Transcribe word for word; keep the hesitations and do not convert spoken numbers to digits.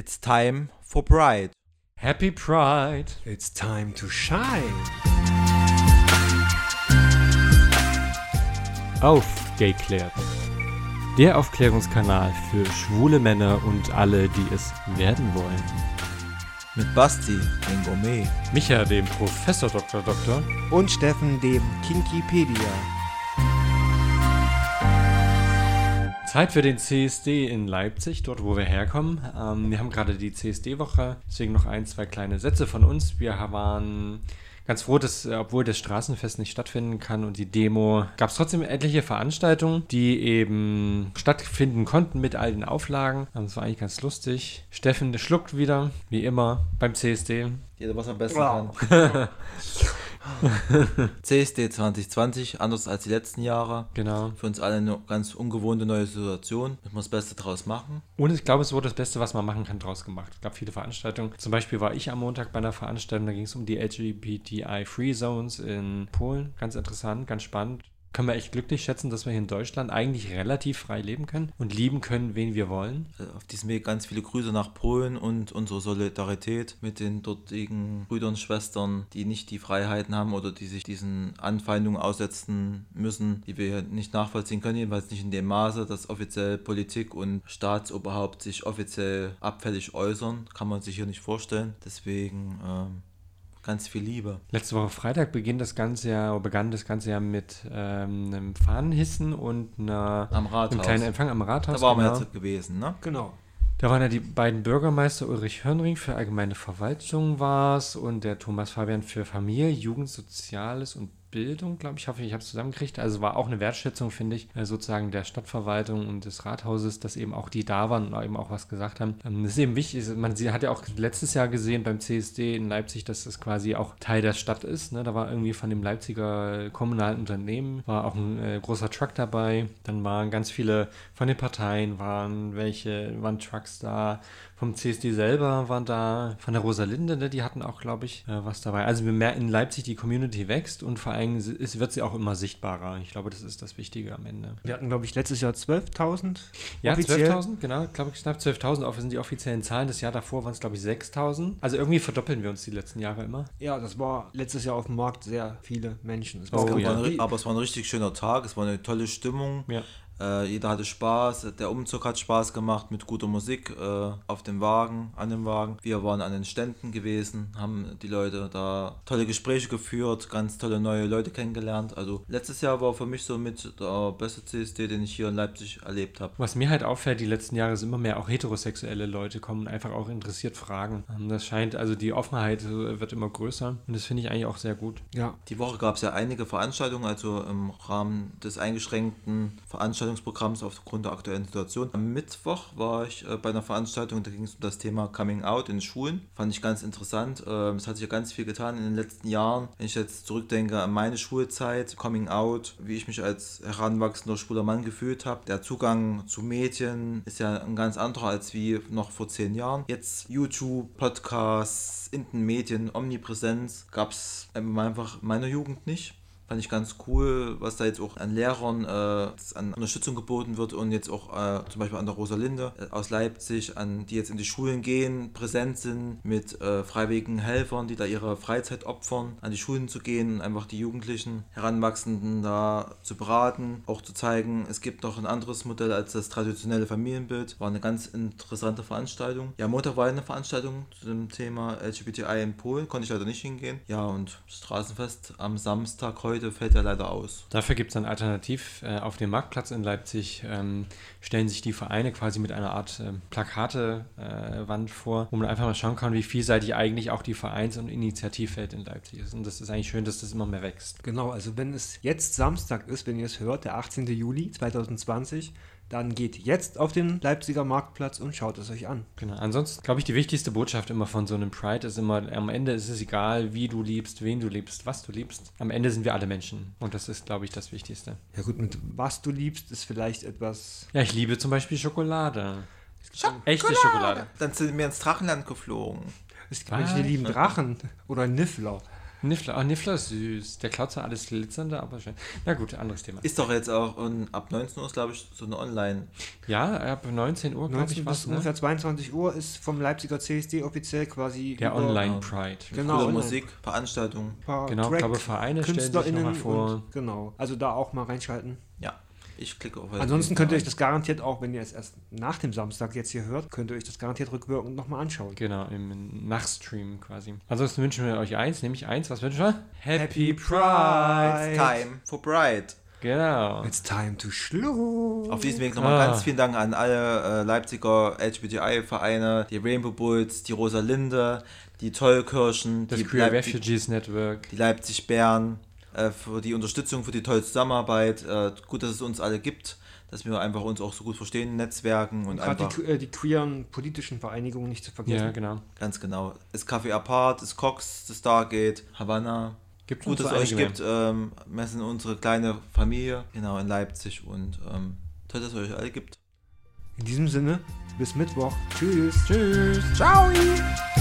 It's time for Pride. Happy Pride. It's time to shine. Aufgeklärt. Der Aufklärungskanal für schwule Männer und alle, die es werden wollen. Mit Basti, dem Gourmet. Micha, dem Professor Doktor Doktor. Und Steffen, dem Kinkipedia. Zeit für den C S D in Leipzig, dort wo wir herkommen. Ähm, wir haben gerade die C S D-Woche, deswegen noch ein, zwei kleine Sätze von uns. Wir waren ganz froh, dass, obwohl das Straßenfest nicht stattfinden kann und die Demo, gab es trotzdem etliche Veranstaltungen, die eben stattfinden konnten mit all den Auflagen. Das war eigentlich ganz lustig. Steffen schluckt wieder, wie immer, beim C S D. Jeder, was am besten Wow. kann. C S D zwanzig zwanzig, anders als die letzten Jahre. Genau. Für uns alle eine ganz ungewohnte neue Situation. Müssen wir das Beste draus machen. Und ich glaube, es wurde das Beste, was man machen kann, draus gemacht. Es gab viele Veranstaltungen. Zum Beispiel war ich am Montag bei einer Veranstaltung, da ging es um die L G B T I-Free Zones in Polen. Ganz interessant, ganz spannend. Können wir echt glücklich schätzen, dass wir hier in Deutschland eigentlich relativ frei leben können und lieben können, wen wir wollen. Auf diesem Weg ganz viele Grüße nach Polen und unsere Solidarität mit den dortigen Brüdern und Schwestern, die nicht die Freiheiten haben oder die sich diesen Anfeindungen aussetzen müssen, die wir nicht nachvollziehen können, jedenfalls nicht in dem Maße, dass offiziell Politik und Staatsoberhaupt sich offiziell abfällig äußern. Kann man sich hier nicht vorstellen. Deswegen ähm, ganz viel Liebe. Letzte Woche Freitag beginnt das ganze Jahr, begann das ganze Jahr mit ähm, einem Fahnenhissen und einer, Am Rathaus. einem kleinen Empfang am Rathaus. Da waren wir genau. jetzt gewesen, ne? Genau. Da waren ja die beiden Bürgermeister, Ulrich Hörnring für allgemeine Verwaltung war es und der Thomas Fabian für Familie, Jugend, Soziales und Bildung, glaube ich. Ich hoffe, ich habe es zusammengekriegt. Also war auch eine Wertschätzung, finde ich, sozusagen der Stadtverwaltung und des Rathauses, dass eben auch die da waren und eben auch was gesagt haben. Das ist eben wichtig. Man hat ja auch letztes Jahr gesehen beim C S D in Leipzig, dass das quasi auch Teil der Stadt ist. Da war irgendwie von dem Leipziger kommunalen Unternehmen, war auch ein äh, großer Truck dabei. Dann waren ganz viele von den Parteien, waren welche, waren Trucks da. Vom C S D selber waren da, von der Rosalinde, ne, die hatten auch, glaube ich, äh, was dabei. Also wir merken in Leipzig, die Community wächst und vor allem ist, wird sie auch immer sichtbarer. Ich glaube, das ist das Wichtige am Ende. Wir hatten, glaube ich, letztes Jahr zwölftausend. Ja, offiziell. zwölftausend, genau. Ich glaube, knapp zwölftausend auch, sind die offiziellen Zahlen. Das Jahr davor waren es, glaube ich, sechstausend. Also irgendwie verdoppeln wir uns die letzten Jahre immer. Ja, das war letztes Jahr auf dem Markt sehr viele Menschen. Es war Oh, ganz- ja. War, aber es war ein richtig schöner Tag, es war eine tolle Stimmung. Ja. Äh, jeder hatte Spaß, der Umzug hat Spaß gemacht mit guter Musik äh, auf dem Wagen, an dem Wagen. Wir waren an den Ständen gewesen, haben die Leute da tolle Gespräche geführt, ganz tolle neue Leute kennengelernt. Also letztes Jahr war für mich so mit der beste C S D, den ich hier in Leipzig erlebt habe. Was mir halt auffällt, die letzten Jahre sind immer mehr auch heterosexuelle Leute kommen und einfach auch interessiert fragen. Das scheint, also die Offenheit wird immer größer und das finde ich eigentlich auch sehr gut. Ja. Die Woche gab es ja einige Veranstaltungen, also im Rahmen des eingeschränkten Veranstaltungsprogramms aufgrund der aktuellen Situation. Am Mittwoch war ich äh, bei einer Veranstaltung, da ging es um das Thema Coming Out in den Schulen. Fand ich ganz interessant. Ähm, es hat sich ja ganz viel getan in den letzten Jahren. Wenn ich jetzt zurückdenke an meine Schulzeit, Coming Out, wie ich mich als heranwachsender schwuler Mann gefühlt habe. Der Zugang zu Medien ist ja ein ganz anderer als wie noch vor zehn Jahren. Jetzt YouTube, Podcasts, in den Medien, Omnipräsenz gab es einfach in meiner Jugend nicht. Fand ich ganz cool, was da jetzt auch an Lehrern äh, an Unterstützung geboten wird und jetzt auch äh, zum Beispiel an der Rosalinde äh, aus Leipzig, an die jetzt in die Schulen gehen, präsent sind mit äh, freiwilligen Helfern, die da ihre Freizeit opfern, an die Schulen zu gehen und einfach die Jugendlichen, Heranwachsenden da zu beraten, auch zu zeigen, es gibt noch ein anderes Modell als das traditionelle Familienbild. War eine ganz interessante Veranstaltung. Ja, Montag war eine Veranstaltung zu dem Thema L G B T I in Polen, konnte ich leider nicht hingehen. Ja, und Straßenfest am Samstag heute fällt ja leider aus. Dafür gibt es dann alternativ äh, auf dem Marktplatz in Leipzig, ähm, stellen sich die Vereine quasi mit einer Art äh, Plakatewand äh, vor, wo man einfach mal schauen kann, wie vielseitig eigentlich auch die Vereins- und Initiativwelt in Leipzig ist. Und das ist eigentlich schön, dass das immer mehr wächst. Genau, also wenn es jetzt Samstag ist, wenn ihr es hört, der achtzehnten Juli zweitausendzwanzig, dann geht jetzt auf den Leipziger Marktplatz und schaut es euch an. Genau. Ansonsten glaube ich, die wichtigste Botschaft immer von so einem Pride ist immer, am Ende ist es egal, wie du liebst, wen du liebst, was du liebst. Am Ende sind wir alle Menschen. Und das ist, glaube ich, das Wichtigste. Ja gut, mit was du liebst, ist vielleicht etwas... Ja, ich liebe zum Beispiel Schokolade. Schokolade. Echte Schokolade. Dann sind wir ins Drachenland geflogen. Es gibt Menschen, die lieben Drachen oder Niffler. Niffler, ah, Niffler ist süß. Der klaut zwar alles Glitzernde, aber schön. Na gut, anderes Thema. Ist doch jetzt auch um, ab neunzehn Uhr, glaube ich, so eine Online. Ja, ab neunzehn Uhr, glaube ich, neunzehn was, bis ne? ungefähr zweiundzwanzig Uhr ist vom Leipziger C S D offiziell quasi Der über Online-Pride. Genau, Coole online. Musik, Veranstaltungen. ein paar Genau, ich glaube, Vereine stellen sich KünstlerInnen nochmal vor. und genau. Also da auch mal reinschalten. Ja, ich klicke auf. Ansonsten könnt ihr euch das garantiert auch, wenn ihr es erst nach dem Samstag jetzt hier hört, könnt ihr euch das garantiert rückwirkend nochmal anschauen. Genau, im Nachstream quasi. Ansonsten wünschen wir euch eins, nämlich eins, was wünschen wir? Happy Pride! Time for Pride. Genau. It's time to schluss. Auf diesem Weg nochmal Ah. ganz vielen Dank an alle äh, Leipziger L G B T I-Vereine, die Rainbow Bulls, die Rosalinde, die Tollkirchen, Das die, Queer Leip- Refugees Network. die Leipzig Bären, äh, für die Unterstützung, für die tolle Zusammenarbeit. Äh, gut, dass es uns alle gibt, dass wir einfach uns auch so gut verstehen, Netzwerken und Gerade einfach, die, äh, die queeren politischen Vereinigungen nicht zu vergessen. Ja, genau. ganz genau, das Café Apart, das Cox, das Stargate, Havana. Gibt Gut, uns dass es euch einige gibt. Ähm, wir sind unsere kleine Familie, genau, in Leipzig und ähm, toll, dass es euch alle gibt. In diesem Sinne, bis Mittwoch. Tschüss. Tschüss. Ciao.